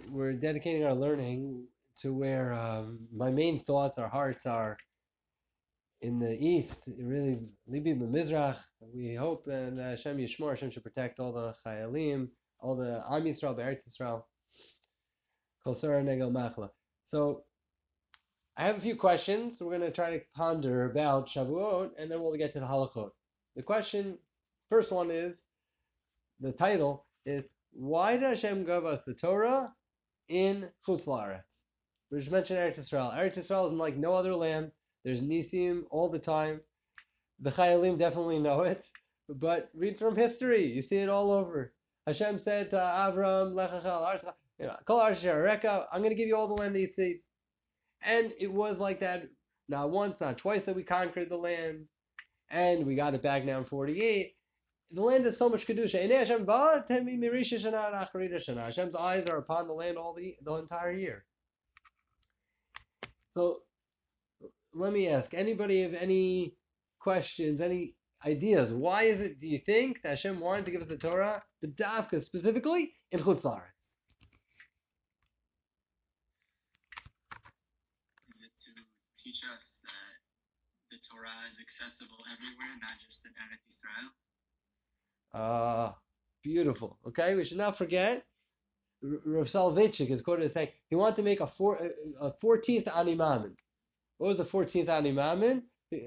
we're dedicating our learning to where my main thoughts, our hearts are in the east, really, Libi Mizrach. We hope that Hashem Yishmor, Hashem should protect all the Chayalim, all the Am Yisrael, Be'eretz Yisrael, Kol Sarah Negel Machla. So, I have a few questions. We're going to try to ponder about Shavuot, and then we'll get to the halachot. The first one is, the title is, why did Hashem give us the Torah in Chutz La'aretz? We just mentioned Eretz Yisrael. Eretz Yisrael is like no other land. There's Nisim all the time. The Chayalim definitely know it. But read from history. You see it all over. Hashem said to Avram, Kol Arsh Reka, I'm going to give you all the land that you see. And it was like that not once, not twice that we conquered the land. And we got it back now in 48. The land is so much Kedusha. Hashem's eyes are upon the land all the entire year. So, let me ask, anybody have any questions, any ideas? Why is it, do you think, that Hashem wanted to give us the Torah, the Dafka specifically, in Chutz La'aretz? Is it to teach us that the Torah is accessible everywhere, not just in Eretz Yisrael? Beautiful. Okay, we should not forget, Rav Soloveitchik is quoted as saying, he wanted to make a 14th Ani Maamin. What was the 14th Ani Maamin?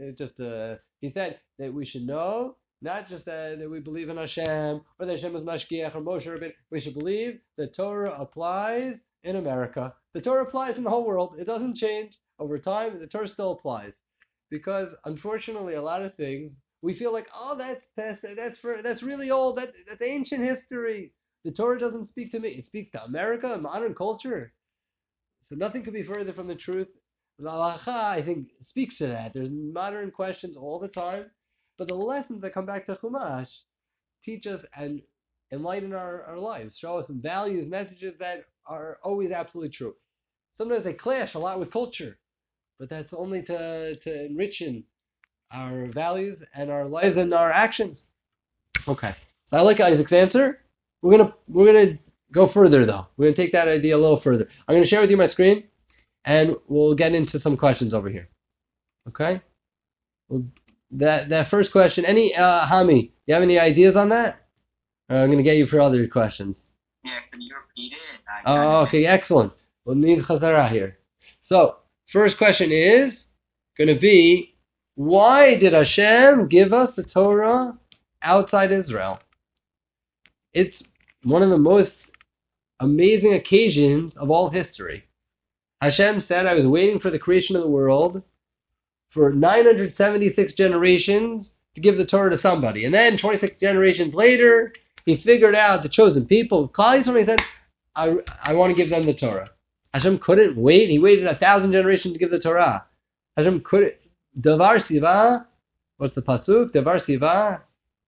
He said that we should know, not just that we believe in Hashem, or that Hashem is Mashgiach or Moshe Rabbeinu. We should believe that Torah applies in America. The Torah applies in the whole world. It doesn't change over time. The Torah still applies. Because, unfortunately, a lot of things, we feel like, oh, that's really old. That's ancient history. The Torah doesn't speak to me. It speaks to America, modern culture. So nothing could be further from the truth. The halacha, I think, speaks to that. There's modern questions all the time, but the lessons that come back to Chumash teach us and enlighten our lives, show us some values, messages that are always absolutely true. Sometimes they clash a lot with culture, but that's only to enrich our values and our lives and our actions. Okay, I like Isaac's answer. We're gonna go further though. We're gonna take that idea a little further. I'm gonna share with you my screen, and we'll get into some questions over here. Okay? Well, that first question, Hami, you have any ideas on that? I'm going to get you for other questions. Yeah, can you repeat it? Okay, excellent. We'll need Chazara here. So, first question is going to be, why did Hashem give us the Torah outside Israel? It's one of the most amazing occasions of all history. Hashem said, I was waiting for the creation of the world for 976 generations to give the Torah to somebody. And then 26 generations later, he figured out the chosen people. Klal Yisrael, he said, I want to give them the Torah. Hashem couldn't wait. He waited 1,000 generations to give the Torah. Hashem couldn't. Davar Siva, what's the pasuk? Davar Siva.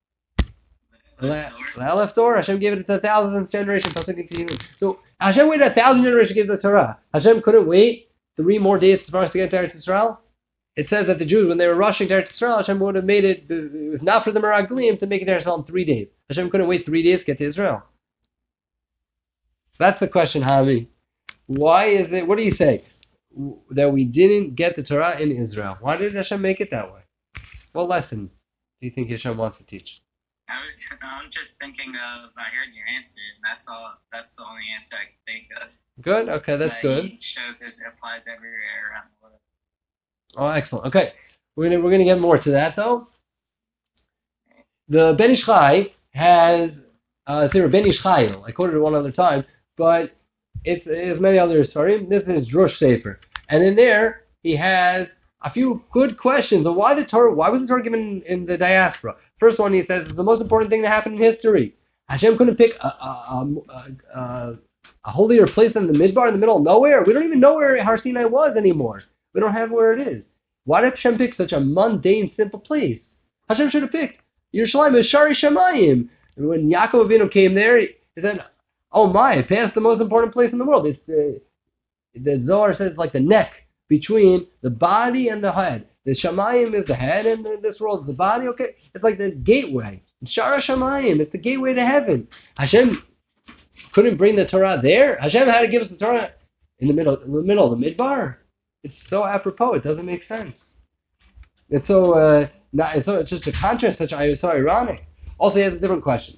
Left door. Hashem gave it to 1,000th generation. So Hashem waited 1,000 generations to give the Torah. Hashem couldn't wait 3 more days for us to get to Eretz Yisrael. It says that the Jews, when they were rushing to Eretz Yisrael, Hashem would have made it, if not for the Meraglim, to make it to Eretz Yisrael in 3 days. Hashem couldn't wait 3 days to get to Israel. So that's the question, Javi. Why is it, what do you say, that we didn't get the Torah in Israel? Why did Hashem make it that way? What lesson do you think Hashem wants to teach? I'm just thinking of, I heard your answer, and that's the only answer I can think of. Good, okay, that's good. It shows it applies everywhere around the world. Oh, excellent. Okay, we're gonna get more to that though. The Ben Ish Chai has Ben Ish Chai. I quoted it one other time, but it's many others. Sorry, this is Drush Sefer, and in there he has a few good questions of why the Torah. Why was the Torah given in the diaspora? First one, he says, is the most important thing that happened in history. Hashem couldn't pick a holier place than the Midbar in the middle of nowhere. We don't even know where Har Sinai was anymore. We don't have where it is. Why did Hashem pick such a mundane, simple place? Hashem should have picked Yerushalayim as Shari Shamayim. And when Yaakov Avinu came there, he said, oh my, it passed the most important place in the world. It's the Zohar says it's like the neck between the body and the head. The Shamayim is the head, and this world is the body. Okay, it's like the gateway. Shara Shamayim, it's the gateway to heaven. Hashem couldn't bring the Torah there. Hashem had to give us the Torah in the middle of the midbar. It's so apropos. It doesn't make sense. It's so it's just a contrast. It's so ironic. Also, he has a different question.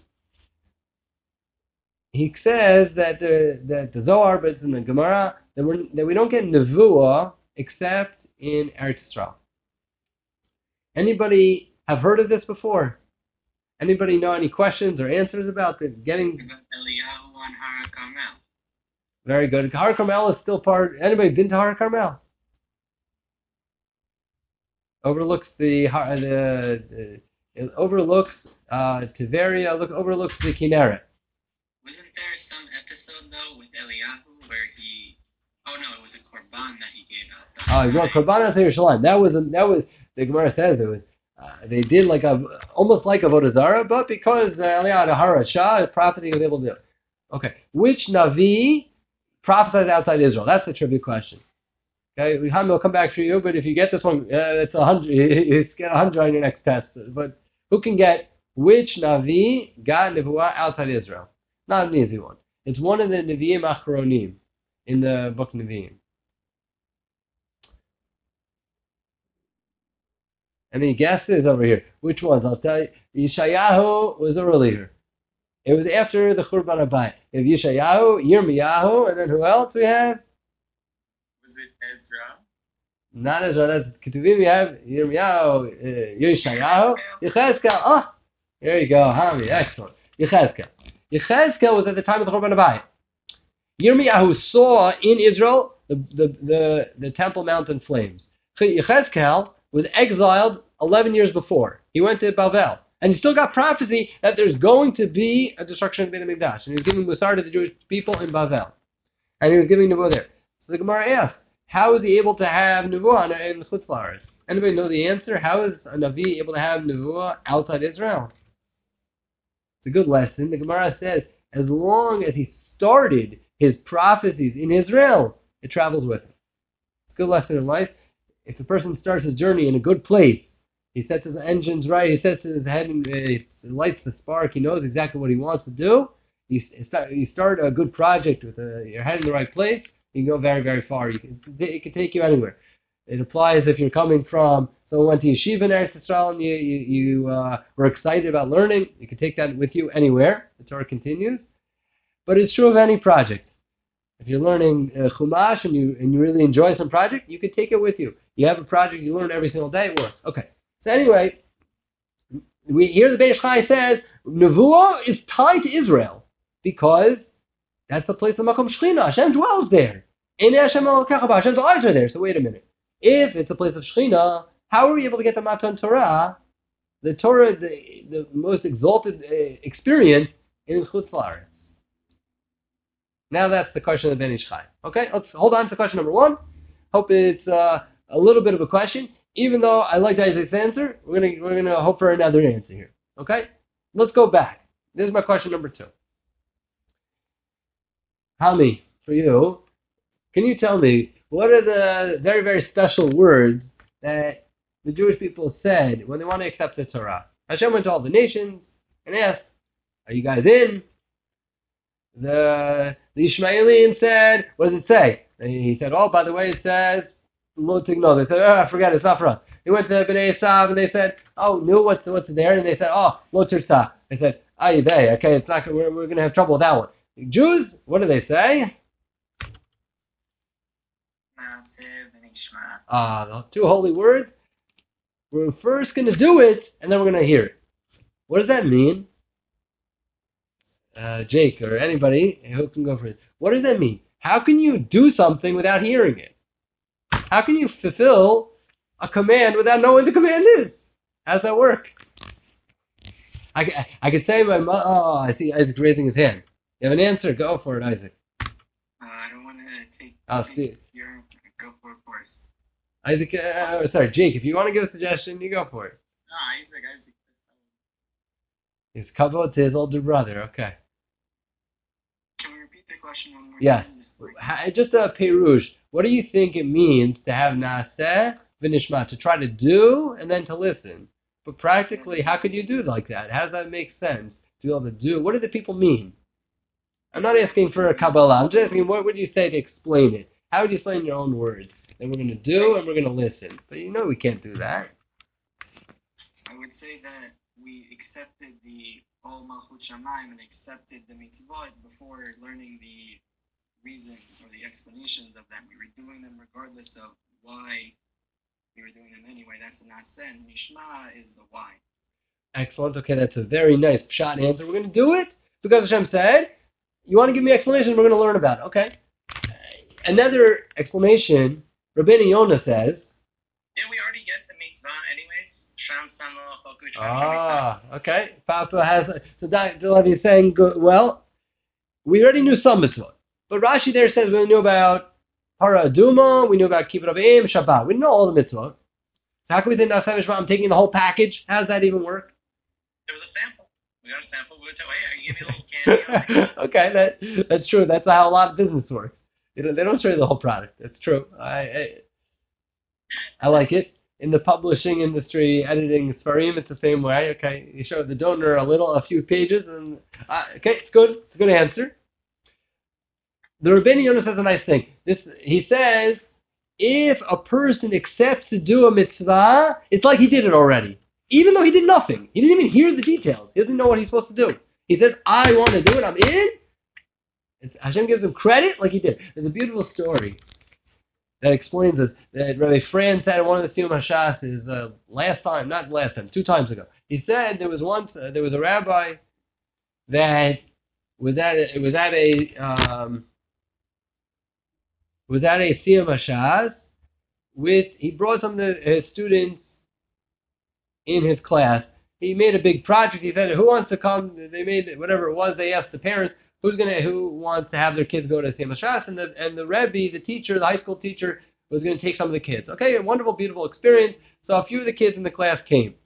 He says that the Zohar, but it's in the Gemara, that we don't get nevuah except in Eretz Yisrael. Anybody have heard of this before? Anybody know any questions or answers about getting? Eliyahu on Har Carmel. Very good. Har Carmel is still part. Anybody been to Har Carmel? Overlooks it overlooks Tiberia. Overlooks the Kinneret. Wasn't there some episode though with Eliyahu where he? Oh no, it was a korban that he gave out. He brought korban out to Yerushalayim. That was the Gemara says it was. They did almost like Avodah Zarah, but because Eliyahu had a harashah, his prophecy was able to do it. Okay, which Navi prophesied outside Israel? That's the trivia question. Okay, we'll come back to you, but if you get this one, it's 100. You get 100 on your next test. But who can get which Navi got Nevuah outside Israel? Not an easy one. It's one of the Nevi'im Achronim in the book Nevi'im. Any guesses over here? Which ones? I'll tell you. Yeshayahu was earlier. It was after the Churban Abayit. We have Yeshayahu, Yirmiyahu, and then who else we have? Was it Ezra? Not Ezra. That's Ketuvim. We have Yirmiyahu, Yeshayahu, Yechezkel. Oh, there you go, Hami. Excellent. Yechezkel. Yechezkel was at the time of the Churban Abayit. Yirmiyahu saw in Israel the Temple Mount in flames. Yechezkel was exiled 11 years before. He went to Bavel. And he still got prophecy that there's going to be a destruction of Beit HaMikdash. And he was giving Musar to the Jewish people in Bavel. And he was giving Nevuah there. So the Gemara asked, how is he able to have Nevuah in the Chutz La'aretz? Anybody know the answer? How is a Navi able to have Nevuah outside Israel? It's a good lesson. The Gemara says, as long as he started his prophecies in Israel, it travels with him. It's a good lesson in life. If a person starts his journey in a good place, he sets his engines right, he sets his head and he lights the spark, he knows exactly what he wants to do, you start a good project with your head in the right place, you can go very, very far. It can take you anywhere. It applies if you're coming from, someone went to yeshiva in Eretz Yisrael and you were excited about learning, you can take that with you anywhere. The Torah continues. But it's true of any project. If you're learning Chumash and you really enjoy some project, you can take it with you. You have a project you learn every single day, it works. Okay. So anyway, we hear the Beis Chai says Nevuah is tied to Israel because that's the place of Makom Shechina. Hashem dwells there. Hashem's eyes are there. So wait a minute. If it's a place of Shechina, how are we able to get the Matan Torah, the Torah, the most exalted experience in Chutz La'aretz? Now that's the question of Ben Ish Chai. Okay, let's hold on to question number one. Hope it's a little bit of a question. Even though I like Isaac's answer, we're gonna hope for another answer here. Okay? Let's go back. This is my question number two. Hami, for you, can you tell me what are the very, very special words that the Jewish people said when they want to accept the Torah? Hashem went to all the nations and asked, are you guys in? The Ishmaelians said, what does it say? And he said, oh, by the way, it says, Lo Tigno. They said, oh, forget it, it's not for us. He went to Bnei Esav and they said, oh, no, what's there? And they said, oh, Lo Tirsah. They said, Ayyadeh, okay, it's not, we're going to have trouble with that one. Jews, what do they say? The two holy words. We're first going to do it, and then we're going to hear it. What does that mean? Jake or anybody who can go for it. What does that mean? How can you do something without hearing it? How can you fulfill a command without knowing what the command is? How does that work? I could say my mom. Oh, I see Isaac raising his hand. You have an answer? Go for it, Isaac. I don't want to take. I'll see. Go for it first. Isaac, sorry, Jake. If you want to give a suggestion, you go for it. No, Isaac. He's kavod to his older brother. Okay. Can we repeat the question one more yes. time? Just a perush. What do you think it means to have naseh v'nishma, to try to do and then to listen? But practically, how could you do like that? How does that make sense to be able to do? What do the people mean? I'm not asking for a Kabbalah. I'm just asking, what would you say to explain it? How would you explain in your own words? And we're going to do, and we're going to listen. But you know we can't do that. I would say that we accepted the Ol Malchut Shamayim and accepted the mitzvot before learning the reasons or the explanations of them. We were doing them regardless of why we were doing them anyway. That's the nasa, and Nishma is the why. Excellent. Okay, that's a very nice shot answer. We're going to do it because Hashem said, you want to give me explanation, we're going to learn about it. Okay. Another explanation, Rabbeinu Yonah says, Didn't we already get the mitzvah anyways? Sham Samo Chokuch. Okay. Papa has, so Dr. Levi is saying, well, we already knew some mitzvot. But Rashi there says we knew about Para Aduma, we knew about Kibbut Avim, Shabbat. We know all the mitzvot. How can we think that I'm taking the whole package? How does that even work? There was a sample. We got a sample. We would tell, hey, I give you a little candy. Okay, that's true. That's how a lot of business works. They don't show you the whole product. That's true. I like it. In the publishing industry, editing Sfarim, it's the same way. Okay, you show the donor a few pages, and okay, it's good. It's a good answer. The Rabbeinu Yonah says a nice thing. He says, if a person accepts to do a mitzvah, it's like he did it already. Even though he did nothing. He didn't even hear the details. He doesn't know what he's supposed to do. He says, I want to do it. I'm in. Hashem gives him credit like he did. There's a beautiful story that explains this. That Rabbi Franz said in one of the Siyum HaShas is 2 times ago. He said there was a rabbi that was at a Siyum HaShas he brought some of his students in his class. He made a big project. He said, who wants to come? They made whatever it was. They asked the parents, who wants to have their kids go to Siyum HaShas? And the Rebbe, the teacher, the high school teacher, was going to take some of the kids. Okay, a wonderful, beautiful experience. So a few of the kids in the class came.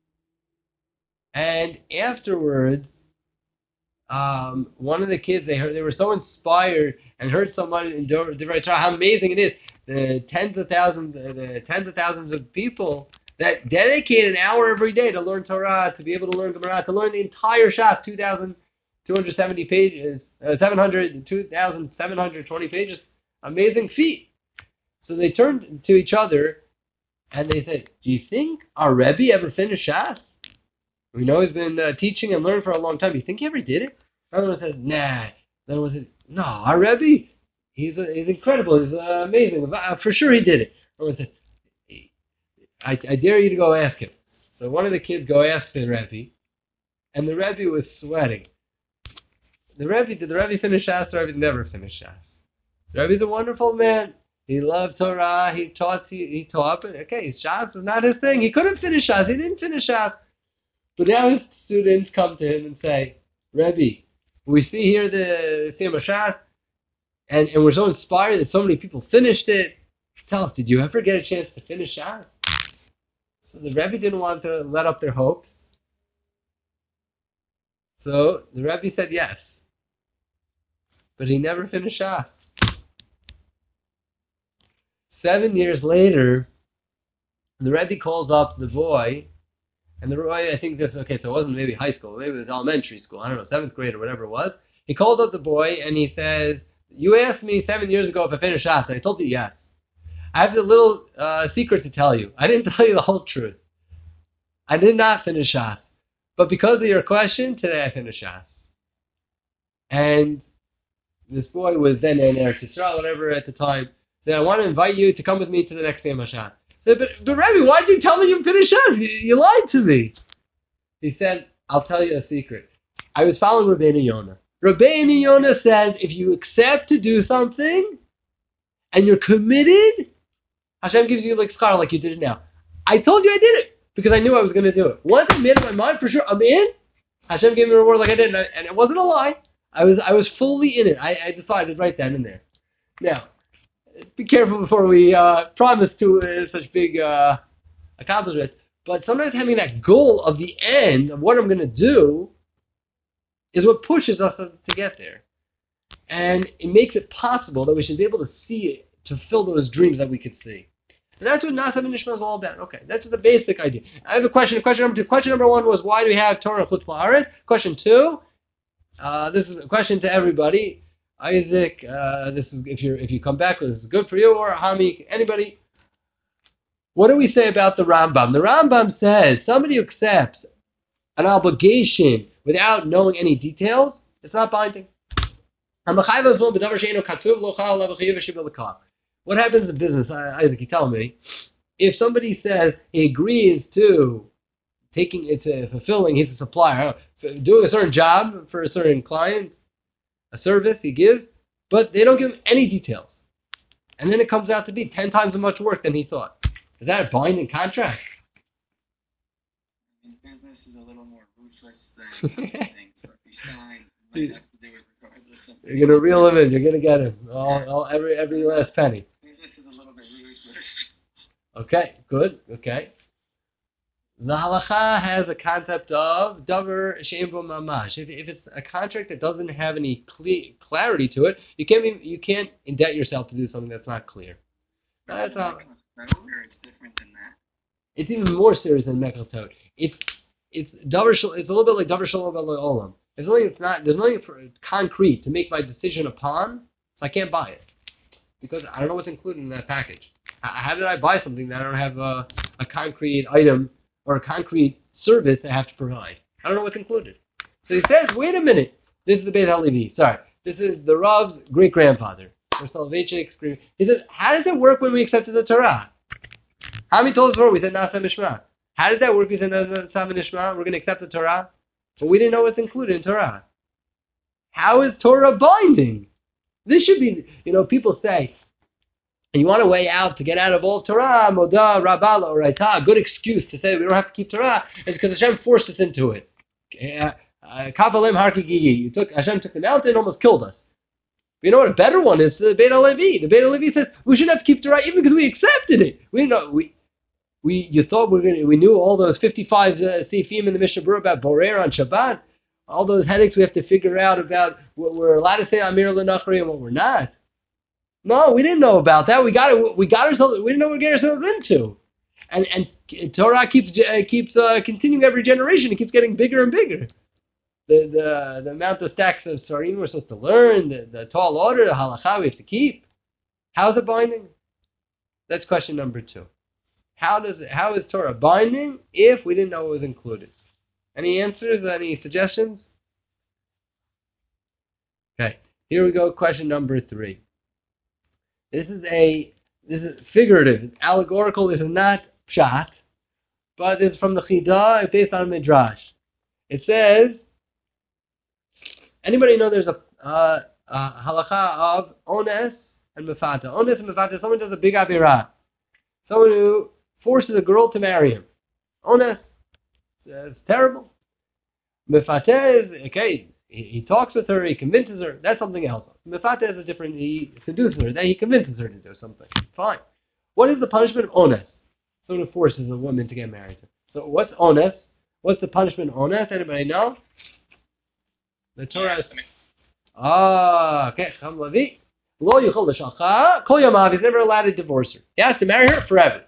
And afterwards, one of the kids, they were so inspired and heard someone in Divrei Torah how amazing it is. The tens of thousands of people that dedicate an hour every day to learn Torah, to be able to learn Gemara, to learn the entire Shas, 2,270 pages, 2,720 pages. Amazing feat. So they turned to each other and they said, do you think our Rebbe ever finished Shas? We know he's been teaching and learning for a long time. Do you think he ever did it? Another one says, nah. Another one says, no, our Rebbe, he's incredible. He's amazing. For sure he did it. Another one says, I dare you to go ask him. So one of the kids go ask the Rebbe, and the Rebbe was sweating. Did the Rebbe finish Shas? The Rebbe never finished Shas. The Rebbe's a wonderful man. He loved Torah. He taught. But okay, Shas was not his thing. He couldn't finish Shas. He didn't finish Shas. But now his students come to him and say, Rebbe, we see here the Siyum HaShas, and we're so inspired that so many people finished it. Tell us, did you ever get a chance to finish Shas? So the Rebbe didn't want to let up their hopes. So the Rebbe said yes. But he never finished Shas. 7 years later, the Rebbe calls up the boy, and the boy, I think so it wasn't maybe high school, maybe it was elementary school, I don't know, 7th grade or whatever it was. He called up the boy and he says, you asked me 7 years ago if I finished Shas, and I told you yes. I have a little secret to tell you. I didn't tell you the whole truth. I did not finish Shas. But because of your question, today I finished Shas. And this boy was then in Eretz Yisrael, whatever at the time. Said, I want to invite you to come with me to the next Siyum HaShas. Said, but Rebbe, why did you tell me you finished Shas? You lied to me. He said, I'll tell you a secret. I was following Rabbeinu Yonah. Rabbeinu Yonah says, if you accept to do something, and you're committed, Hashem gives you like schar, like you did it now. I told you I did it, because I knew I was going to do it. Once I made up my mind, for sure, I'm in. Hashem gave me a reward like I did, and it wasn't a lie. I was fully in it. I decided right then and there. Now, be careful before we promise to such big accomplishments. But sometimes having that goal of the end of what I'm going to do is what pushes us to get there. And it makes it possible that we should be able to see it, to fulfill those dreams that we could see. And that's what Nasa Nishma is all about. Okay, that's the basic idea. I have a question. Question number 2. Question number 1 was, why do we have Torah Chutz La'aretz? Question 2, This is a question to everybody. Isaac, this is if you come back, this is good for you, or Hami, anybody. What do we say about the Rambam? The Rambam says somebody who accepts an obligation without knowing any details, it's not binding. What happens in business, Isaac, you tell me, if somebody says he agrees to fulfilling, he's a supplier, doing a certain job for a certain client, a service he gives, but they don't give him any details. And then it comes out to be 10 times as much work than he thought. Is that a binding contract? In business is a little more ruthless than things. So if you sign, you might have to do it regardless of. You're going to reel him in. You're going to get him. Every last penny. Business is a little bit ruthless. Okay, good. Okay. The halacha has a concept of davar she'ein bo mamash. If it's a contract that doesn't have any clarity to it, you can't indebt yourself to do something that's not clear. That's how. It's different than that. It's even more serious than Mekel Tod. It's davar. It's a little bit like davar shalom olam. There's nothing concrete to make my decision upon, so I can't buy it because I don't know what's included in that package. How did I buy something that I don't have a concrete item or a concrete service I have to provide? I don't know what's included. So he says, wait a minute. This is the Beit HaLevi. Sorry. This is the Rav's great-grandfather. He says, how does it work when we accepted the Torah? How many told us before? We said Nasa Nishma. How does that work? We said Nasa Nishma. We're going to accept the Torah. But we didn't know what's included in Torah. How is Torah binding? This should be, people say, you want a way out to get out of all Torah, Moda, Rabala, or Raita, a good excuse to say we don't have to keep Torah is because Hashem forced us into it. Kavalem Harki Gigi. Hashem took the mountain and almost killed us. But you know what a better one is? The Beit HaLevi. The Beit HaLevi says we shouldn't have to keep Torah even because we accepted it. You thought we knew all those 55 Seifim in the Mishnah Berurah about Borer on Shabbat? All those headaches we have to figure out about what we're allowed to say Amir L'Nachri and what we're not. No, we didn't know about that. We got ourselves. We didn't know what we got ourselves into. And Torah keeps continuing every generation. It keeps getting bigger and bigger. The amount of stacks of Sarim we're supposed to learn, the tall order, the halacha we have to keep. How is it binding? That's question number 2. How is Torah binding if we didn't know what was included? Any answers? Any suggestions? Okay, here we go. Question number 3. This is figurative, it's allegorical. This is not pshat, but it's from the Chidah. It's based on Midrash. It says, anybody know there's a halacha of ones and mefata? Ones and mefata. Someone does a big avira. Someone who forces a girl to marry him. Ones, it's terrible. Mefata is okay. He talks with her, he convinces her, that's something else. Mefata is a different, he seduces her, then he convinces her to do something. Fine. What is the punishment of ones? Someone who forces a woman to get married. So what's ones? What's the punishment of ones? Anybody know? The Torah is... okay. Cham Levi. Lo yichol l'shalcha, kol yamav, he's never allowed to divorce her. He has to marry her forever.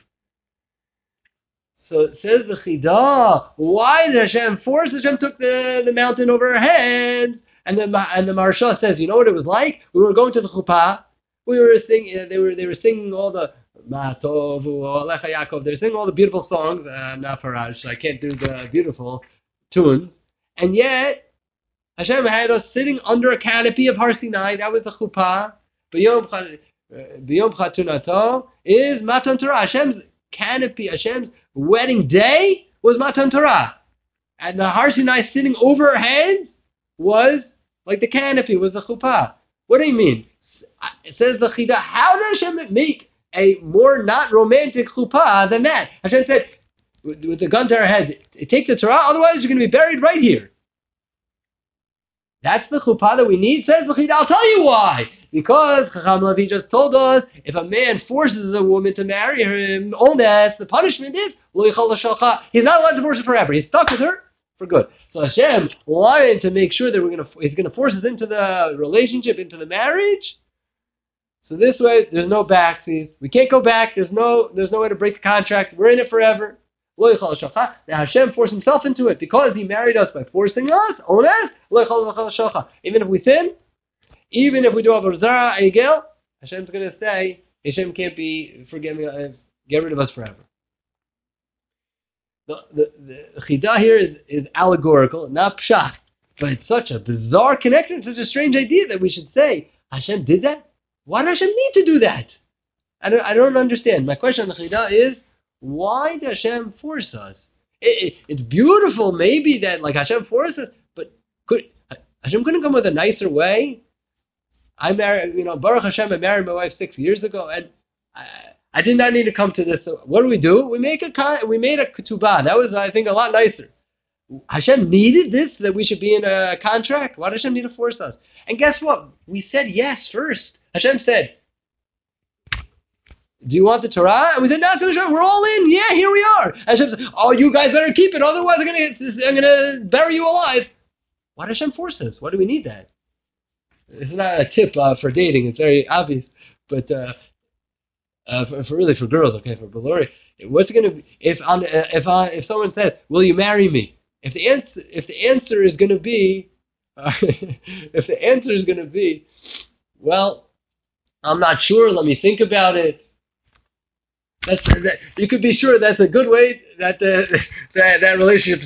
So it says the Chidah, why did Hashem force? Hashem took the mountain over her head. And the Maharsha says, you know what it was like? We were going to the chuppah. We were singing. They were singing all the Ma'atov, Alecha Yaakov. They were singing all the beautiful songs. I'm not Faraj, so I can't do the beautiful tunes. And yet Hashem had us sitting under a canopy of Har Sinai. That was the chuppah. B'yom Chatunato is Matan Torah. Hashem's canopy, Hashem's wedding day was Matan Torah. And the Har Sinai sitting over her head was like the canopy, was the chuppah. What do you mean? It says the Chidah, how does Hashem make a more not romantic chuppah than that? Hashem said, with the gun to her head, take the Torah, otherwise you're going to be buried right here. That's the chuppah that we need, says the Chidah. I'll tell you why. Because Chacham Levi just told us, if a man forces a woman to marry him, ones, the punishment is, lo yichol l'shalcha. He's not allowed to divorce her forever. He's stuck with her for good. So Hashem wanted to make sure that he's going to force us into the relationship, into the marriage. So this way, there's no backsies. We can't go back. There's no way to break the contract. We're in it forever. That Hashem forced himself into it because he married us by forcing us. Even if we sin, even if we do Avodah Zarah, Egel, Hashem's going to say, Hashem can't get rid of us forever. The Chidah here is allegorical, not pshat, but it's such a bizarre connection, such a strange idea that we should say, Hashem did that? Why does Hashem need to do that? I don't understand. My question on the Chidah is, why does Hashem force us? It's beautiful, maybe, that like Hashem forced us, but Hashem couldn't come with a nicer way? I married, Baruch Hashem, I married my wife 6 years ago, and I did not need to come to this. So what do? We made a ketubah. That was, I think, a lot nicer. Hashem needed this, that we should be in a contract? Why does Hashem need to force us? And guess what? We said yes first. Hashem said, do you want the Torah? And we said, no, we're all in. Yeah, here we are. Hashem said, oh, you guys better keep it, otherwise I'm gonna bury you alive. Why does Hashem force us? Why do we need that? It's not a tip for dating. It's very obvious, but for girls, okay, for Balori, what's it going to be if someone says, "Will you marry me?" If the answer is going to be, well, I'm not sure. Let me think about it. You could be sure that's a good way that that relationship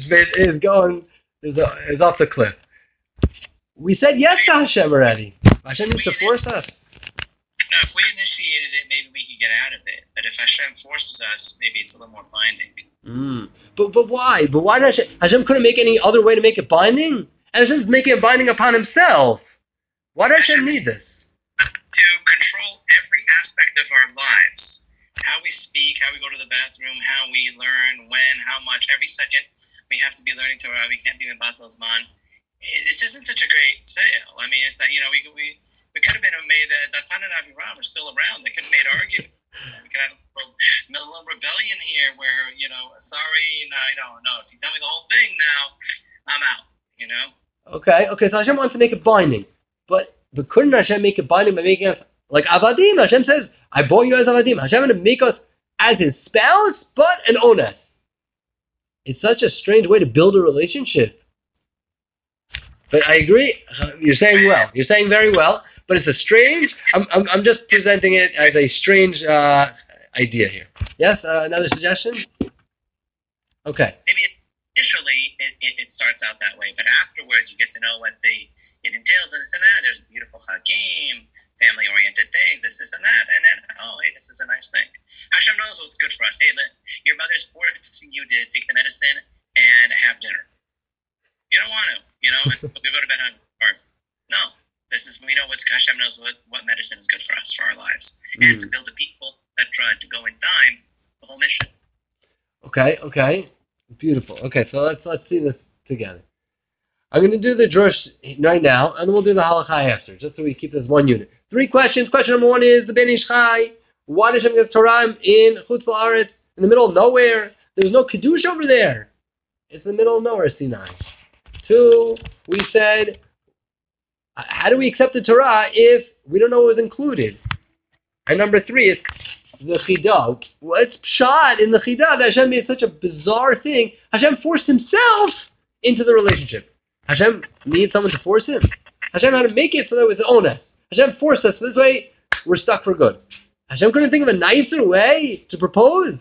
is off the cliff. We said yes to Hashem already. Hashem needs to force us. No, if we initiated it, maybe we could get out of it. But if Hashem forces us, maybe it's a little more binding. But why? But why does Hashem couldn't make any other way to make it binding? And Hashem's making it binding upon himself. Why does Hashem need this? To control every aspect of our lives. How we speak, how we go to the bathroom, how we learn, when, how much. Every second we have to be learning Torah. We can't be in Basel Zman. It isn't such a great sale. I mean, it's that, we could have been made that Datan and Aviram are still around. They could have made arguments. We could have a little rebellion here where, sorry, no. If you tell me the whole thing now, I'm out, Okay, so Hashem wants to make it binding. But couldn't Hashem make it binding by making us like Avadim? Hashem says, I bought you as Avadim. Hashem going to make us as his spouse, but an ones. It's such a strange way to build a relationship. But I agree. You're saying well. You're saying very well. But it's a strange. I'm just presenting it as a strange idea here. Yes. Another suggestion. Okay. Maybe initially it starts out that way, but afterwards you get to know what it entails and this and that. There's beautiful chagim, family-oriented things, this and that, and then hey, this is a nice thing. Hashem knows what's good for us. Hey, your mother's forcing you to take the medicine and have dinner. You don't want to, and we go to bed hungry. Or no, we know Hashem knows what medicine is good for us, for our lives, and to build a people that try to go in time, the whole mission. Okay, beautiful. Okay, so let's see this together. I'm going to do the drush right now, and then we'll do the halakha after, just so we keep this one unit. 3 questions. Question number 1 is the Ben Ish Chai. Why does Hashem give Torah in Chutz La'aretz, in the middle of nowhere? There's no Kiddush over there. It's in the middle of nowhere, Sinai. 2, we said, how do we accept the Torah if we don't know what was included? And number 3 is the Chidah. What's pshat in the Chidah that Hashem made such a bizarre thing? Hashem forced himself into the relationship. Hashem needs someone to force him. Hashem had to make it so that it was ones. Hashem forced us this way, we're stuck for good. Hashem couldn't think of a nicer way to propose.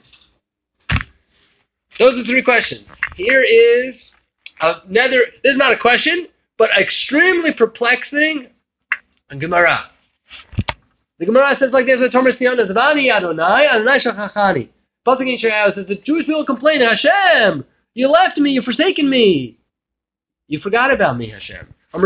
Those are 3 questions. Here is this is not a question, but extremely perplexing Gemara. The Gemara says like this: "Tomer Sion Zvani Adonai Adonai Shachachani." Pasuk in Yeshayahu says the Jewish people complain, Hashem, you left me, you forsaken me, you forgot about me, Hashem.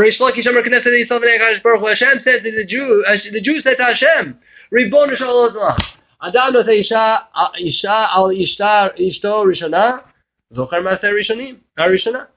Hashem said to the Jews said to Hashem, Ribbon Shalom Olam. Adam notei isha al ishto rishona, zocher maaser rishonim, harishona.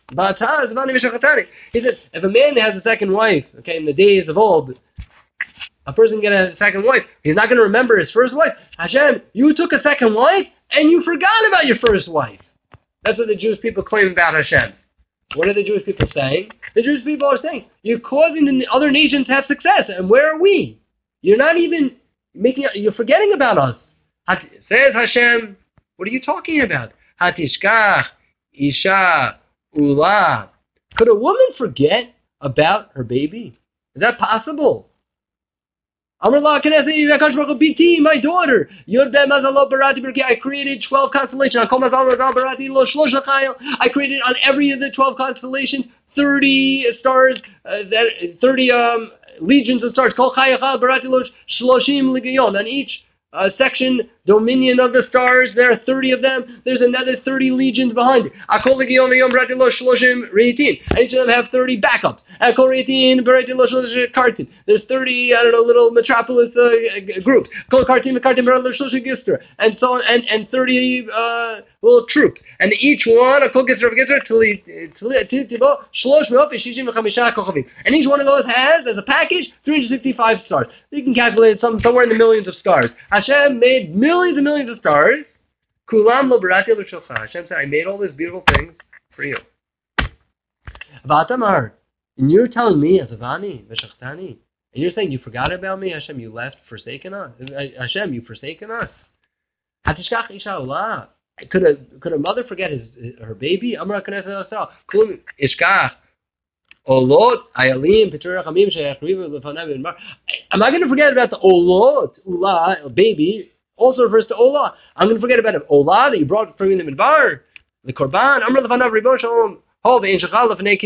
He said, if a man has a second wife, okay, in the days of old, a person can get a second wife, he's not going to remember his first wife. Hashem, you took a second wife and you forgot about your first wife. That's what the Jewish people claim about Hashem. What are the Jewish people saying? The Jewish people are saying, you're causing the other nations to have success, and where are we? You're not even you're forgetting about us. Says Hashem, what are you talking about? Hatishkach Isha Ula. Could a woman forget about her baby? Is that possible? Amrullah Kanesi Yakash Baruch BT, my daughter. Yodem Mazalo Barati Birki. I created 12 constellations. I created on every of the 12 constellations 30 stars, 30 legions of stars. Kol Chayachal Barati Shloshim Ligayon. On each section, dominion of the stars, there are 30 of them. There's another 30 legions behind it. Akol Ligayon Yom Barati Shloshim Reitin. Each of them have 30 backups. There's 30, little metropolis groups. And so on, and 30 little troops. And each one, and each one of those has, as a package, 365 stars. You can calculate it somewhere in the millions of stars. Hashem made millions and millions of stars. Hashem said, I made all these beautiful things for you. And you're telling me, Azavani, Veshachtani, and you're saying you forgot about me, Hashem, you left, forsaken us. Hashem, you forsaken us. Hatishkach Isha Ula. Could a mother forget her baby? Amra Knesset Kulum Ishkach Olot Ayalim Petur Rachamim Sheyachrivu Lefanav Mar. Am I going to forget about the Olot Ula baby? Also refers to Ola. I'm going to forget about it. Ola that you brought from the Midbar, the Korban. Amra Lefanav Ribon Shalom. Says, wait,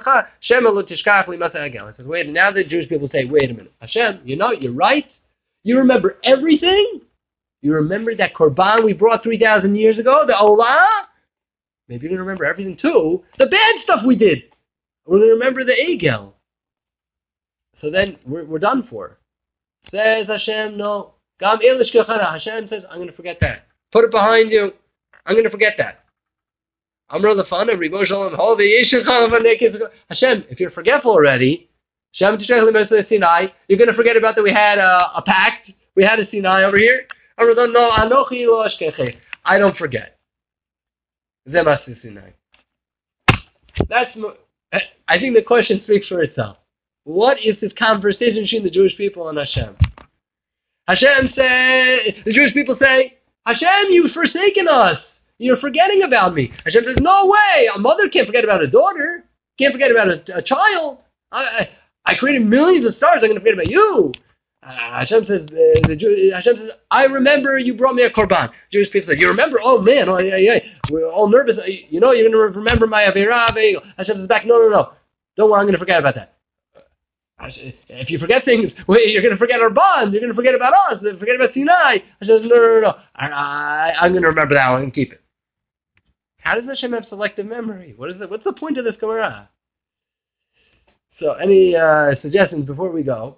now the Jewish people say, wait a minute, Hashem, you're right. You remember everything? You remember that Korban we brought 3,000 years ago, the Olah? Maybe you're going to remember everything too. The bad stuff we did. We're going to remember the Egel. So then we're done for. Says Hashem, no. Hashem says, I'm going to forget that. Put it behind you. I'm going to forget that. Hashem, if you're forgetful already, you're going to forget about that we had a pact. We had a Sinai over here. I don't forget. I think the question speaks for itself. What is this conversation between the Jewish people and Hashem? The Jewish people say, Hashem, you've forsaken us. You're forgetting about me. Hashem says, no way. A mother can't forget about a daughter. Can't forget about a child. I created millions of stars. I'm going to forget about you. Hashem says, I remember you brought me a korban. Jewish people say, you remember? Oh man, we're all nervous. You're going to remember my Avirah. Hashem says back, no. Don't worry, I'm going to forget about that. If you forget things, you're going to forget our bond. You're going to forget about us. Forget about Sinai. Hashem says, no. I'm going to remember that one and keep it. How does Hashem have selective memory? What's the point of this Gemara? So, any suggestions before we go?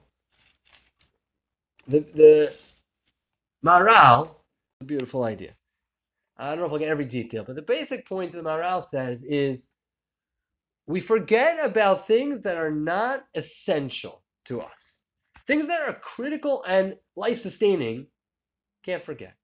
The Maharal, a beautiful idea. I don't know if I'll get every detail, but the basic point the Maharal says is we forget about things that are not essential to us. Things that are critical and life-sustaining, can't forget.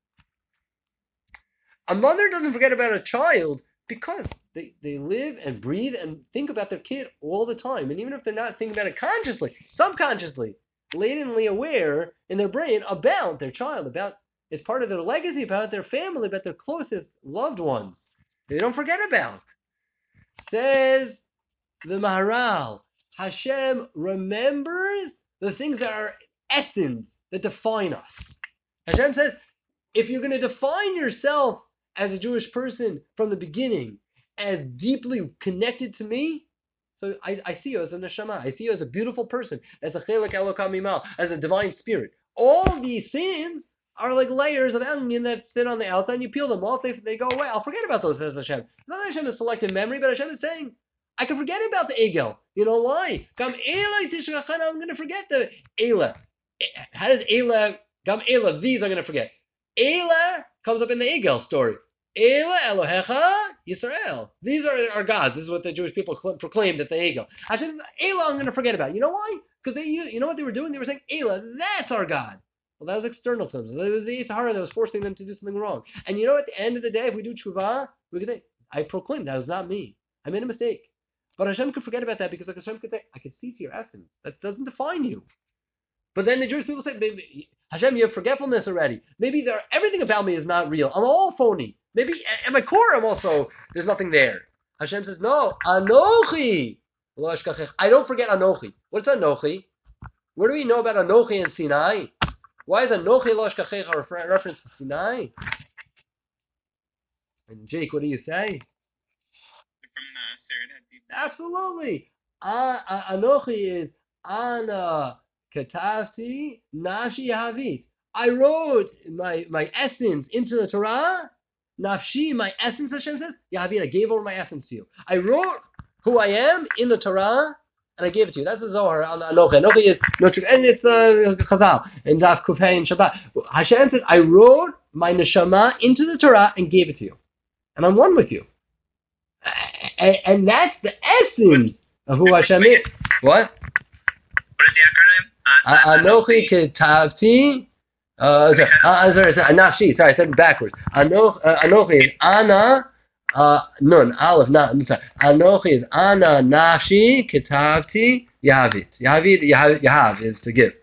A mother doesn't forget about a child because they live and breathe and think about their kid all the time. And even if they're not thinking about it consciously, subconsciously, latently aware in their brain about their child, it's part of their legacy, about their family, about their closest loved ones. They don't forget about. Says the Maharal, Hashem remembers the things that are essence, that define us. Hashem says, if you're going to define yourself as a Jewish person from the beginning as deeply connected to me, so I see you as a neshama, I see you as a beautiful person, as a chelek elokam imal, as a divine spirit. All these sins are like layers of onion that sit on the outside, and you peel them off, they go away. I'll forget about those, says Hashem. Not Hashem is selective memory, but Hashem is saying, I can forget about the Egel. You know why? I'm going to forget the Elah. How does Elah, Gam Elah, these I'm going to forget. Elah comes up in the Egel story. Elah Elohecha Yisrael. These are our gods. This is what the Jewish people proclaimed at the Egel. Hashem says, Elah I'm going to forget about. You know why? Because you know what they were doing? They were saying, Elah, that's our God. Well, that was external to them. It was the Yitzhara that was forcing them to do something wrong. And you know, at the end of the day, if we do tshuva, we could say, I proclaimed that was not me. I made a mistake. But Hashem could forget about that because Hashem could say, I could see to your essence. That doesn't define you. But then the Jewish people say, Hashem, you have forgetfulness already. Maybe everything about me is not real. I'm all phony. Maybe at my core I'm also, there's nothing there. Hashem says, no, Anochi. Lo ashkachech. I don't forget Anochi. What's Anochi? What do we know about Anochi and Sinai? Why is Anochi Lo ashkachech a reference to Sinai? And Jake, what do you say? Absolutely. Anochi is Ana Katasi Nafshi Havit. I wrote my essence into the Torah. Nafshi, my essence, Hashem says, Yahavit, I gave over my essence to you. I wrote who I am in the Torah, and I gave it to you. That's the Zohar on Anochi. Anochi is Notrik, and it's Chazal, and Daf Kufay and Shabbat. Hashem says, I wrote my neshama into the Torah and gave it to you. And I'm one with you. And that's the essence of who Hashem is. What? What is the acronym? Anochi Ketavti. Sorry, Nafshi. Sorry, I said it backwards. Anochi is Ana. Nun. Aleph. Anochi is Ana Nafshi Ketavti Yahavit. Yahav is to give.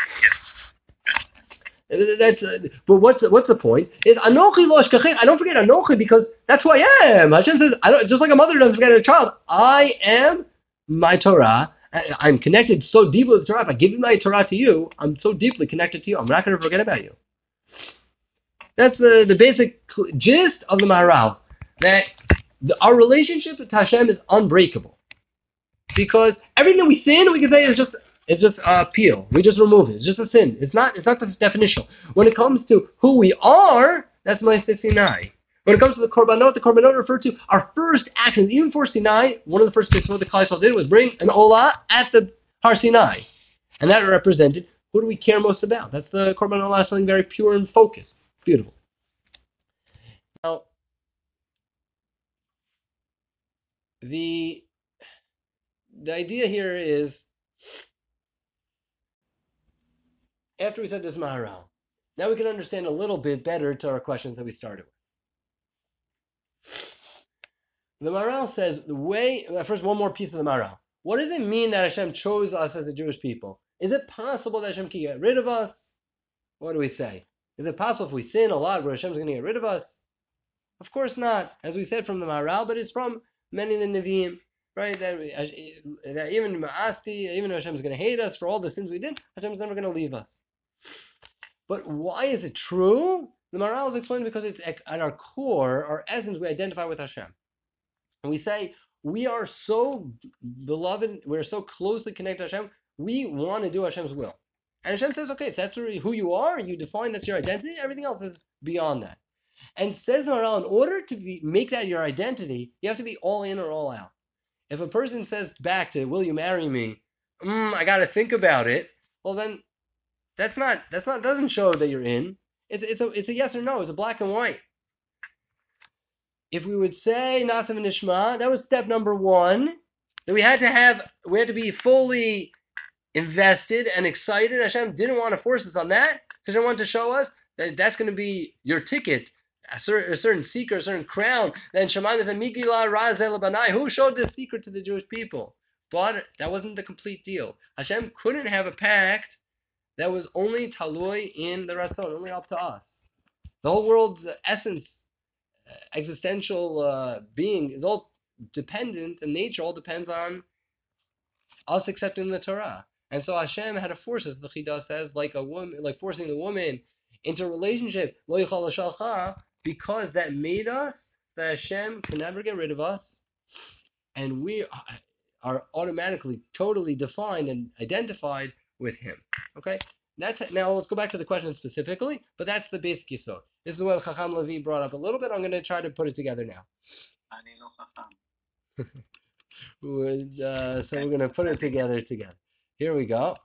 That's but what's the point? Is Anochi Lo Ashkachech. I don't forget Anochi because that's who I am. Hashem says, just like a mother doesn't forget her child. I am my Torah. I'm connected so deeply with the Torah. If I give my Torah to you, I'm so deeply connected to you. I'm not going to forget about you. That's the basic gist of the Maharal. That our relationship with Hashem is unbreakable. Because everything we sin, we can say it's just peel. We just remove it. It's just a sin. It's not definitional. When it comes to who we are, that's Ma'aseh Sinai. When it comes to the korbanot refer to our first actions. Even for Sinai, one of the first things what the Klal Yisrael did was bring an Olah at the Har Sinai. And that represented, who do we care most about? That's the Korban Olah, something very pure and focused. Beautiful. Now, the idea here is, after we said this Maharal, now we can understand a little bit better to our questions that we started with. The Maharal says, first one more piece of the Maharal. What does it mean that Hashem chose us as a Jewish people? Is it possible that Hashem can get rid of us? What do we say? Is it possible if we sin a lot where Hashem's going to get rid of us? Of course not, as we said from the Maharal, but it's from many of the Nevi'im, right? That even Ma'asti, even though Hashem's going to hate us for all the sins we did, Hashem's never going to leave us. But why is it true? The Maharal is explained because it's at our core, our essence, we identify with Hashem. And we say, we are so beloved, we're so closely connected to Hashem, we want to do Hashem's will. And Hashem says, okay, if that's who you are, you define that's your identity, everything else is beyond that. And says Maharal, in order to make that your identity, you have to be all in or all out. If a person says back to, will you marry me? I got to think about it. Well, then doesn't show that you're in. It's a yes or no. It's a black and white. If we would say Nasa v'Nishma, that was step number one. That we had to be fully invested and excited. Hashem didn't want to force us on that. Hashem wanted to show us that that's going to be your ticket, a certain secret, a certain crown. Then Shemai said, Migila Razel Banai. Who showed this secret to the Jewish people? But that wasn't the complete deal. Hashem couldn't have a pact that was only talui in the Ratzon, only up to us. The whole world's essence, existential being is all dependent, and nature all depends on us accepting the Torah. And so Hashem had to force us, the Chidah says, like forcing a woman into a relationship, lo yichal l'shalcha, because that made us, that Hashem can never get rid of us, and we are automatically, totally defined and identified with Him. Okay? Now let's go back to the question specifically, but that's the basic yisod. This is what Chacham Levi brought up a little bit. I'm going to try to put it together now. So we're going to put it together. Here we go.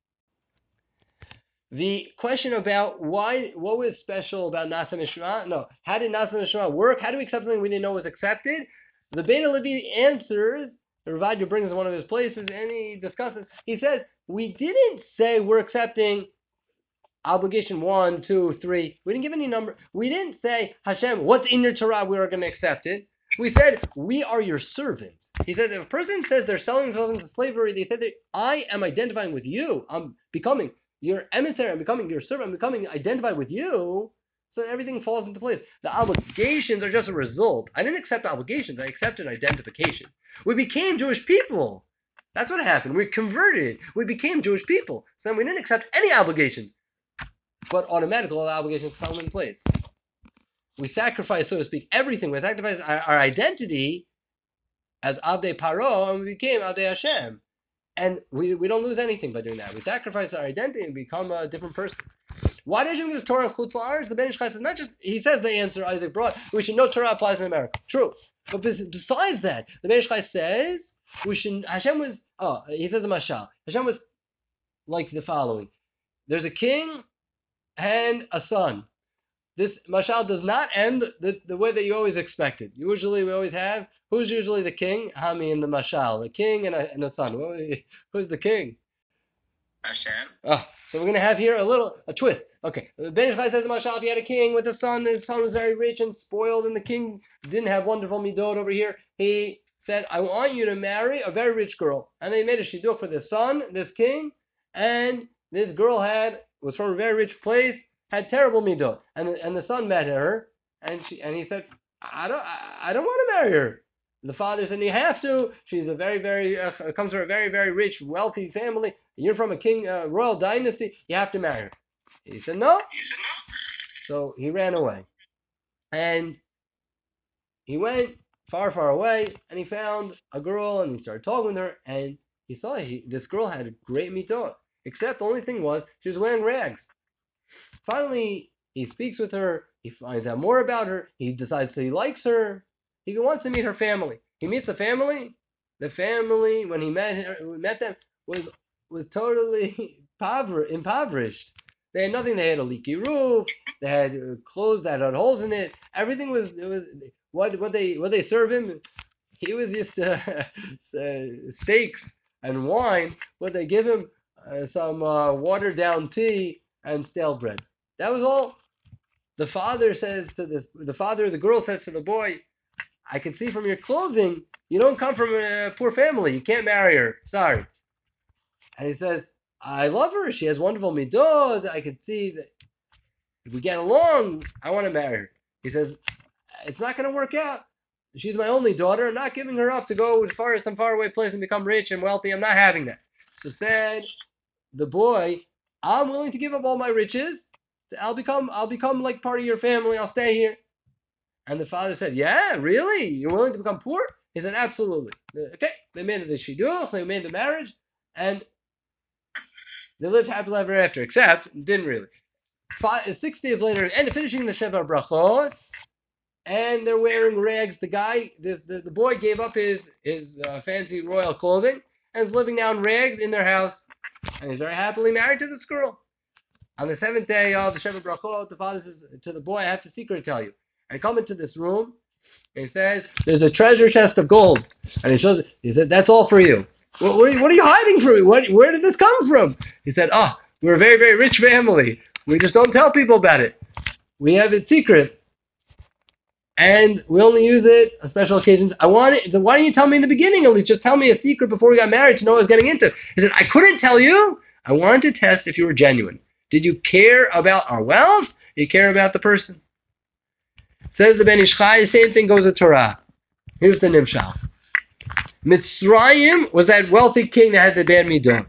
The question about what was special about Nasa Mishma? No, how did Nasa Mishma work? How do we accept something we didn't know was accepted? The Beit Levi answers. The Ravadia brings one of his places, and he discusses. He says, we didn't say we're accepting obligation 1, 2, 3. We didn't give any number. We didn't say, Hashem, what's in your Torah, we are going to accept it. We said, we are your servant. He said, if a person says they're selling themselves into slavery, they said, I am identifying with you. I'm becoming your emissary. I'm becoming your servant. I'm becoming identified with you. So everything falls into place. The obligations are just a result. I didn't accept obligations. I accepted identification. We became Jewish people. That's what happened. We converted. We became Jewish people. So then we didn't accept any obligations. But automatically all the obligations fell in place. We sacrificed, so to speak, everything. We sacrificed our identity as Avdei Paro, and we became Avdei Hashem. And we don't lose anything by doing that. We sacrifice our identity and become a different person. Why did you use Torah in Chutz La'aretz? The Ben Ish Chai says, not just, he says the answer Isaac brought, we should know Torah applies in America. True. But besides that, the Ben Ish Chai says, Hashem was, he says in Mashal, Hashem was like the following. There's a king and a son. This Mashal does not end the way that you always expected. Usually we always have, who's usually the king? Hami in the Mashal, the king and a son. Who's the king? Hashem. So we're going to have here a twist. Okay, the Ben Ish Chai says in Mashal, if he had a king with a son, and his son was very rich and spoiled, and the king didn't have wonderful midot over here, he said, I want you to marry a very rich girl. And they made a shidduch for this son, this king, and this girl was from a very rich place, had terrible midot. And the son met her, and he said, I don't want to marry her. The father said, you have to. She's a comes from a very, very rich, wealthy family. You're from a king, royal dynasty. You have to marry her. He said, no. So he ran away. And he went far, far away, and he found a girl, and he started talking with her, and he saw this girl had a great mitzvah, except the only thing was she was wearing rags. Finally, he speaks with her, he finds out more about her, he decides that he likes her, he wants to meet her family. He meets the family. The family, when he met them, was totally impoverished. They had nothing. They had a leaky roof. They had clothes that had holes in it. Everything was what they serve him. He was just steaks and wine. What they give him, some watered down tea and stale bread. That was all. The father says to the girl says to the boy, I can see from your clothing you don't come from a poor family. You can't marry her. Sorry. And he says, I love her. She has wonderful midot. I can see that if we get along, I want to marry her. He says, it's not going to work out. She's my only daughter. I'm not giving her up to go as far as some faraway place and become rich and wealthy. I'm not having that. So said the boy, I'm willing to give up all my riches. I'll become like part of your family. I'll stay here. And the father said, yeah, really? You're willing to become poor? He said, absolutely. Okay. They made the shidduch, they made the marriage, and they lived happily ever after, except, didn't really. 6 days later, and finishing the Sheva Brachot, and they're wearing rags. The boy gave up his fancy royal clothing, and is living now in rags in their house, and he's very happily married to this girl. On the 7th day of the Sheva Brachot, the father says to the boy, I have a secret to tell you. I come into this room, and he says, there's a treasure chest of gold. And he said, that's all for you. What are you hiding from me? Where did this come from? He said, we're a very, very rich family. We just don't tell people about it. We have it secret. And we only use it on special occasions. Why didn't you tell me in the beginning? At least just tell me a secret before we got married to know what I was getting into. He said, I couldn't tell you. I wanted to test if you were genuine. Did you care about our wealth? Did you care about the person? Says the Ben Ish Chai, the same thing goes with Torah. Here's the Nimshal. Mitzrayim was that wealthy king that had the bad midah.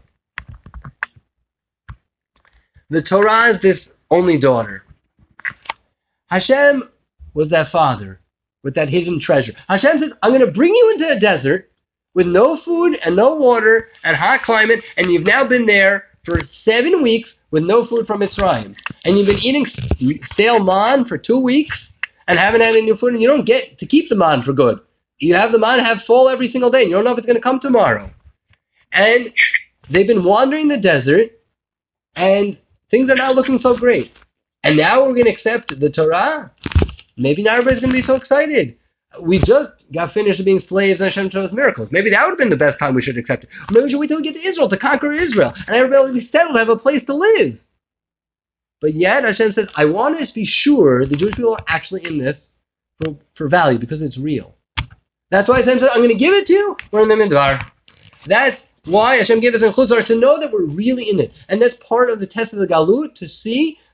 The Torah is this only daughter. Hashem was that father with that hidden treasure. Hashem says, I'm going to bring you into a desert with no food and no water and hot climate, and you've now been there for 7 weeks with no food from Mitzrayim. And you've been eating stale man for 2 weeks and haven't had any food, and you don't get to keep the man for good. You have the man have fall every single day, and you don't know if it's going to come tomorrow. And they've been wandering the desert, and things are not looking so great. And now we're going to accept the Torah? Maybe not everybody's going to be so excited. We just got finished being slaves and Hashem showed us miracles. Maybe that would have been the best time we should accept it. Maybe we should wait till we get to Israel to conquer Israel, and everybody will be settled, have a place to live. But yet Hashem says, I want us to be sure the Jewish people are actually in this for value, because it's real. That's why Hashem said, I'm going to give it to you. We're in the Midbar. That's why Hashem gave us in Chutz La'aretz, to know that we're really in it. And that's part of the test of the Galut, to see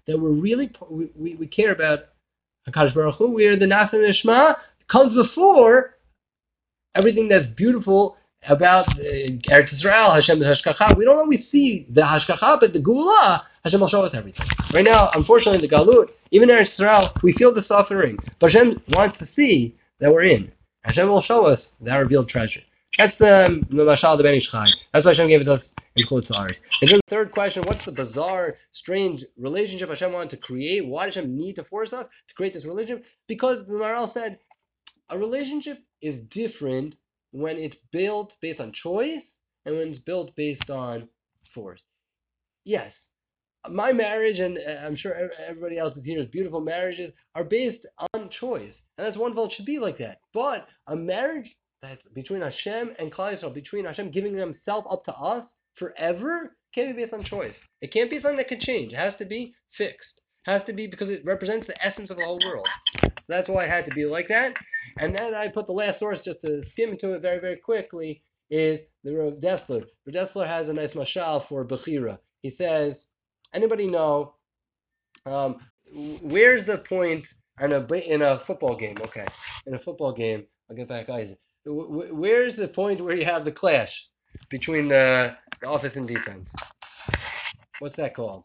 that we're really we care about HaKadosh Baruch Hu, where the Nasa Nishma comes before everything that's beautiful about Eretz Yisrael, Hashem's Hashkacha. We don't always see the Hashkacha, but the Gula, Hashem will show us everything. Right now, unfortunately, the Galut, even Eretz Yisrael, we feel the suffering. But Hashem wants to see that we're in. Hashem will show us that revealed treasure. That's the Mashal the Ben Ish Chai. That's why Hashem gave it us in Chutz La'aretz. And then the third question, what's the bizarre, strange relationship Hashem wanted to create? Why does Hashem need to force us to create this relationship? Because the Maharal said, a relationship is different when it's built based on choice and when it's built based on force. Yes, my marriage, and I'm sure everybody else's here's beautiful marriages, are based on choice. And that's wonderful, it should be like that. But a marriage that's between Hashem and Klal Yisrael, between Hashem giving himself up to us forever, can't be based on choice. It can't be something that can change. It has to be fixed. It has to be because it represents the essence of the whole world. That's why it had to be like that. And then I put the last source just to skim into it very, very quickly is the Rav Dessler. Rav Dessler has a nice mashal for Bechira. He says, anybody know where's the point in a football game? Okay, in a football game, I'll get back Isaac. Where's the point where you have the clash between the offense and defense? What's that called?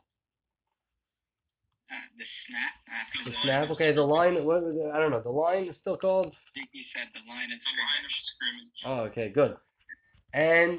The snap. The snap. Okay, the line. What was it? I don't know. The line is still called. I think he said the line of scrimmage. Oh, okay, good. And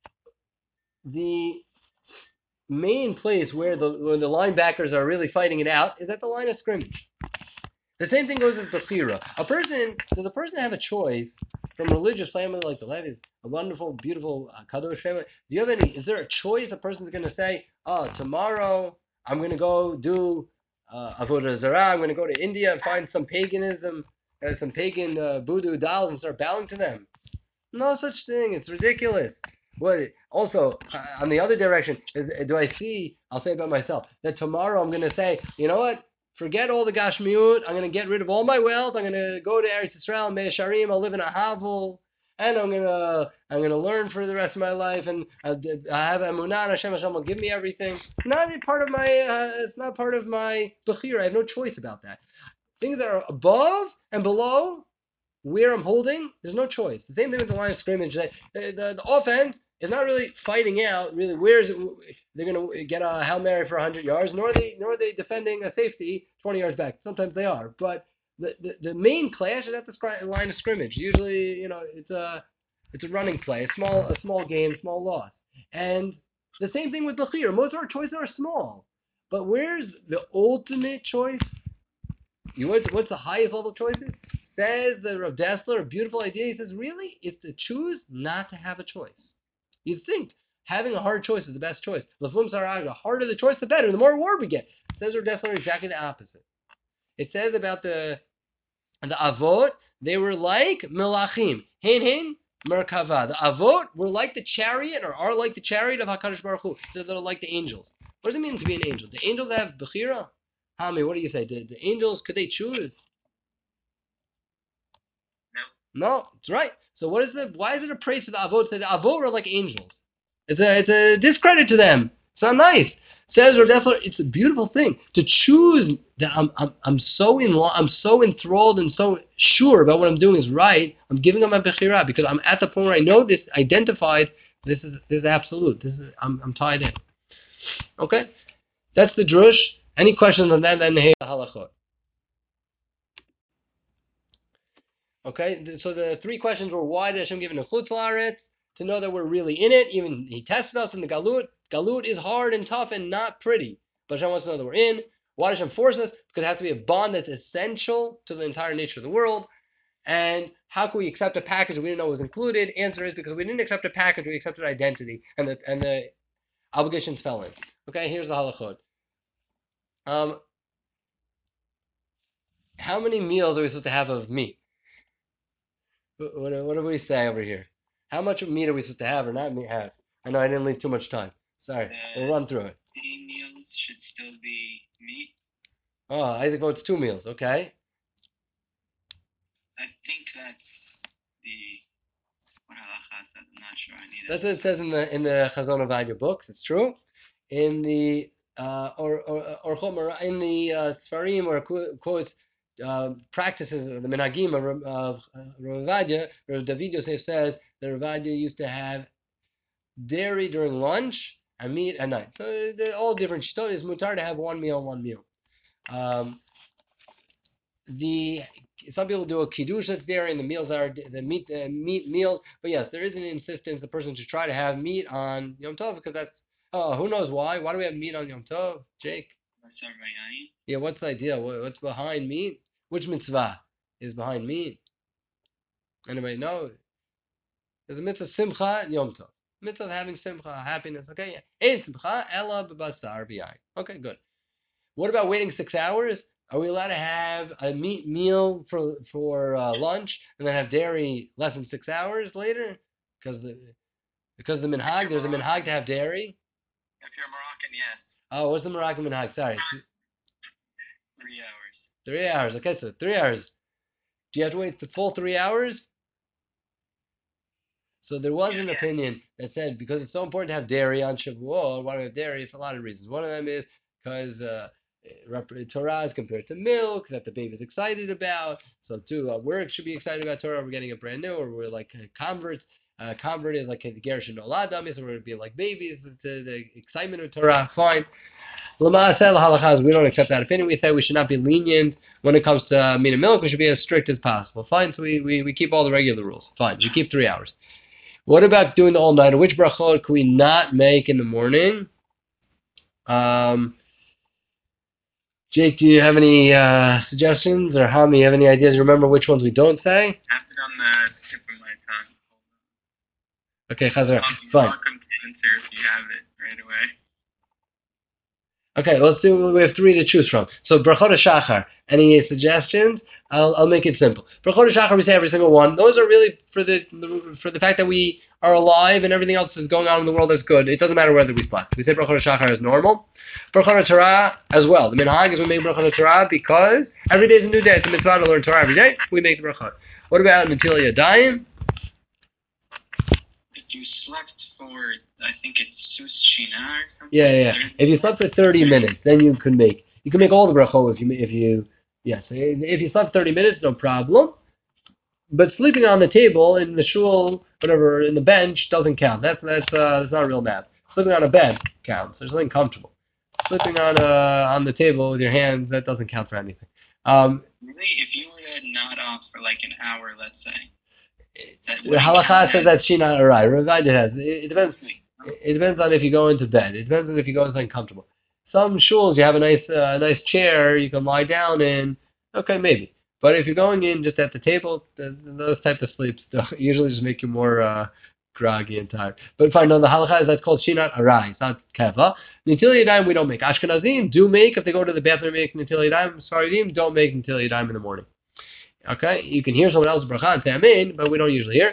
the main place where the linebackers are really fighting it out is at the line of scrimmage. The same thing goes with Bechira. Does a person have a choice from religious family like the Levis, a wonderful, beautiful Kadosh family? Is there a choice a person's going to say, oh, tomorrow I'm going to go do Avodah Zarah, I'm going to go to India and find some paganism, some pagan voodoo dolls and start bowing to them? No such thing. It's ridiculous. Also, on the other direction, I'll say about myself, that tomorrow I'm going to say, you know what? Forget all the Gashmiut. I'm going to get rid of all my wealth. I'm going to go to Eretz Yisrael, Mei Sharim. I'll live in a hovel, and I'm going to learn for the rest of my life. And I have Emunah. Hashem will give me everything. It's not part of my Bechira. I have no choice about that. Things that are above and below where I'm holding, there's no choice. The same thing with the line of scrimmage. The offense is not really fighting out. Really, where is it? They're going to get a Hail Mary for 100 yards, nor are they defending a safety 20 yards back. Sometimes they are, but the main clash is at the line of scrimmage. Usually, it's a running play, a small game, small loss. And the same thing with Bechira. Most of our choices are small, but where's the ultimate choice? What's the highest level choices? Says the Rav Dessler, a beautiful idea. He says, really, it's to choose not to have a choice. You think having a hard choice is the best choice. Lefum Sarag, the harder the choice, the better. The more reward we get. Says Rav Dessler exactly the opposite. It says about the Avot, they were like Melachim. Hein, Merkava. The Avot were like the chariot, or are like the chariot of HaKadosh Baruch Hu. So they're like the angels. What does it mean to be an angel? The angels have Bechira? Hami, what do you say? The angels, could they choose? No, that's right. So why is it a praise to the Avot? The Avot are like angels. It's a discredit to them. It's not nice. Says Rav Dessler, it's a beautiful thing to choose that I'm so enthralled and so sure about what I'm doing is right. I'm giving up my Bechira because I'm at the point where I know this, identified. This is absolute. I'm tied in. Okay, that's the drush. Any questions on that? Then the halachot. Okay, so the three questions were, why did Hashem give it a Chutz La'aretz? To know that we're really in it. Even He tested us in the Galut. Galut is hard and tough and not pretty. But Hashem wants to know that we're in. Why does Hashem force us? Because it has to be a bond that's essential to the entire nature of the world. And how can we accept a package that we didn't know was included? Answer is because we didn't accept a package, we accepted identity. And the obligations fell in. Okay, here's the halachot. How many meals are we supposed to have of meat? What do we say over here? How much meat are we supposed to have or not have? I know I didn't leave too much time. Sorry, we'll run through it. 3 meals should still be meat. Oh, I think it's 2 meals. Okay. I think that's what halacha says. I'm not sure. That's what it says in the Chazon Avadia books. It's true. In the in the Sfarim or quotes practices of the Menagim of Rav Ovadia, Rav David Yosef says that Rav Ovadia used to have dairy during lunch and meat at night. So they're all different. Shittot is mutar to have one meal. Some people do a kiddush that's dairy, and the meals are the meat meals. But yes, there is an insistence the person should try to have meat on Yom Tov because that's who knows why? Why do we have meat on Yom Tov, Jake? Yeah, what's the idea? What's behind meat? Which mitzvah is behind meat? Anybody know? There's a mitzvah simcha Yom Tov. Mitzvah of having simcha, happiness. Okay, yeah. Simcha ela b'basar b'yayin. Okay, good. What about waiting 6 hours? Are we allowed to have a meat meal for lunch and then have dairy less than 6 hours later? Because the minhag, there's a minhag to have dairy. If you're Moroccan, yes. Oh, what's the Moroccan minhag? Sorry. 3 hours. 3 hours. Okay, so 3 hours. Do you have to wait the full 3 hours? So there was an opinion that said because it's so important to have dairy on Shavuot, why do we have dairy? For a lot of reasons. One of them is because Torah is compared to milk that the baby is excited about. So too, we should be excited about Torah. We're getting a brand new, or we're like converts. Convert is like a Gershon Nolad, so we're going to be like babies. The excitement of Torah, fine. We don't accept that opinion. We say we should not be lenient when it comes to meat and milk. We should be as strict as possible. Fine. So we keep all the regular rules. Fine. We keep 3 hours. What about doing the all-nighter? Which brachot can we not make in the morning? Jake, do you have any suggestions? Or Hami, you have any ideas? Remember which ones we don't say? I have it on the tip of my tongue. Okay, Chazar, fine. Welcome to answer if you have it right away. Okay, let's do. We have 3 to choose from. So brachot shachar. Any suggestions? I'll make it simple. Brachot shachar, we say every single one. Those are really for the fact that we are alive and everything else is going on in the world that's good. It doesn't matter whether we fast. We say brachot shachar is normal. Brachot Torah as well. The minhag is we make brachot Torah because every day is a new day. It's a mitzvah to learn Torah every day. We make the brachot. What about Netilat Yadayim? If you slept for, I think it's Sus Shina or something. Yeah. If you slept for 30 minutes, then you can make all the brachot if you slept 30 minutes, no problem. But sleeping on the table in the shul, whatever, in the bench doesn't count. That's not a real nap. Sleeping on a bed counts. There's something comfortable. Sleeping on the table with your hands, that doesn't count for anything. Really, if you were to nod off for like an hour, let's say. The halacha says that's Shina Arai. It depends. It depends on if you go into bed. It depends on if you go into something comfortable. Some shuls, you have a nice chair you can lie down in. Okay, maybe. But if you're going in just at the table, those type of sleeps usually just make you more groggy and tired. But fine, no, the halacha is that's called Shinat Arai. It's not Keva. Netilat Yadayim we don't make. Ashkenazim do make, if they go to the bathroom, make Netilat Yadayim. Sfaradim don't make Netilat Yadayim in the morning. Okay? You can hear someone else's bracha and say amen, but we don't usually hear.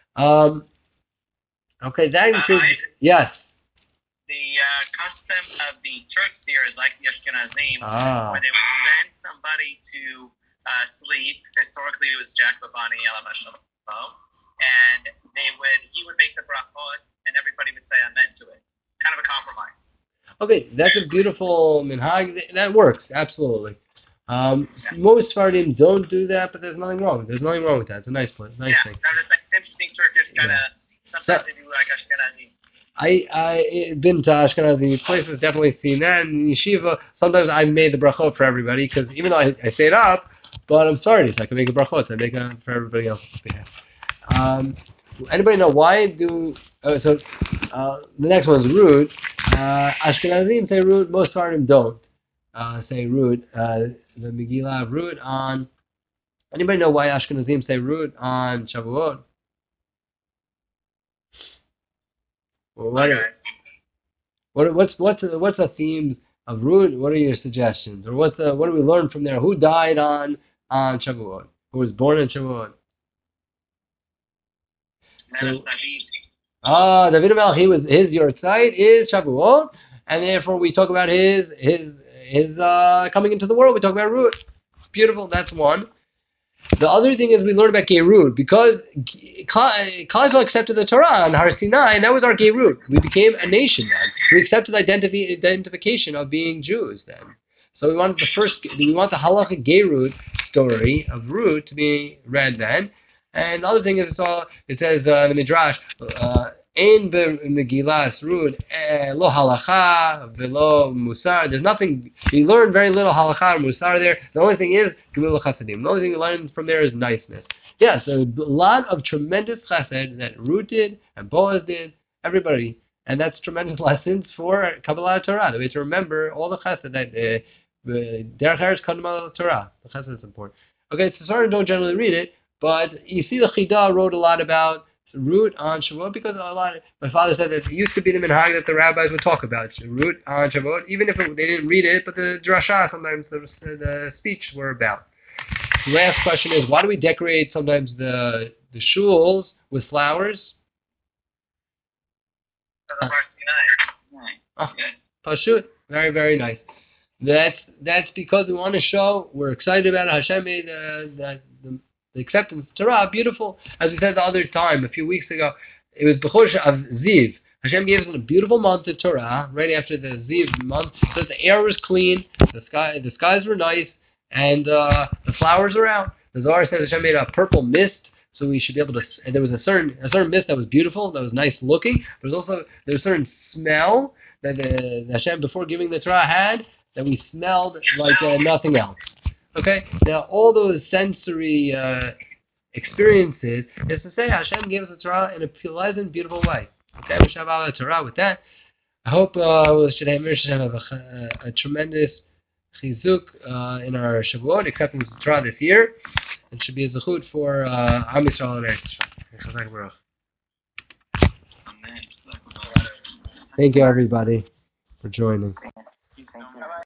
Okay, that includes... Yes. The custom of the Turks here is like the Ashkenazim, where they would send somebody to sleep. Historically, it was Jack Babani, Alav Shalom, and he would make the brachot, and everybody would say amen to it. Kind of a compromise. Okay, that's a beautiful minhag. That works, absolutely. Most Sfaradim don't do that, but there's nothing wrong. There's nothing wrong with that. It's a nice thing. That's like interesting Turkish kind of. Sometimes they do like Ashkenazim. I've been to Ashkenazi places, definitely seen that. In yeshiva, sometimes I made the brachot for everybody, because even though I say it up, but I'm sorry, so I can make a brachot, so I make it for everybody else's behalf. Anybody know why do... the next one's root. Ashkenazim say root, most Sfaradim don't say root. The Megillah root on... Anybody know why Ashkenazim say root on Shavuot? What's the theme of root? What are your suggestions, or what do we learn from there? Who died on Shavuot? Who was born on Shavuot? David HaMelech. His yortzeit is Shavuot, and therefore we talk about his coming into the world. We talk about root. Beautiful. That's one. The other thing is we learn about Geirut because Klal Yisrael accepted the Torah on Har Sinai, and that was our Geirut. We became a nation then. We accepted identification of being Jews then. So we want the halachic Geirut story of Ruth to be read then. And the other thing is it says in the Midrash, Ein Megillas Ruth lo halacha velo musar. There's nothing. We learn very little halacha and musar there. The only thing is gemul chasadim. The only thing we learn from there is niceness. Yes, a lot of tremendous chesed that Ruth did and Boaz did. Everybody, and that's tremendous lessons for Kabbalah Torah. The way to remember all the chesed that derech eretz kadmon al Torah. The chesed is important. Okay, so sorry, don't generally read it, but you see the Chidah wrote a lot about Ruth on Shavuot because my father said that it used to be the minhag that the rabbis would talk about Ruth on Shavuot, even if they didn't read it, but the drasha sometimes the speech were about. The last question is, why do we decorate sometimes the shuls with flowers? Pashut, very very nice. That's because we want to show we're excited about it. Hashem made the acceptance of Torah beautiful. As we said the other time, a few weeks ago, it was B'chodesh of Ziv. Hashem gave us a beautiful month of Torah right after the Ziv month. So the air was clean, the skies were nice, and the flowers were out. The Zohar says Hashem made a purple mist, so we should be able to. And there was a certain mist that was beautiful, that was nice looking. There was a certain smell that Hashem before giving the Torah had that we smelled like nothing else. Okay, now all those sensory experiences is to say Hashem gave us the Torah in a pleasant, beautiful way. Okay, we should have the Torah with that. I hope we should have a tremendous chizuk in our Shavuot, acceptance of the Torah this year. It should be a zechut for Am Yisrael and Eretz Yisrael. Thank you, everybody, for joining.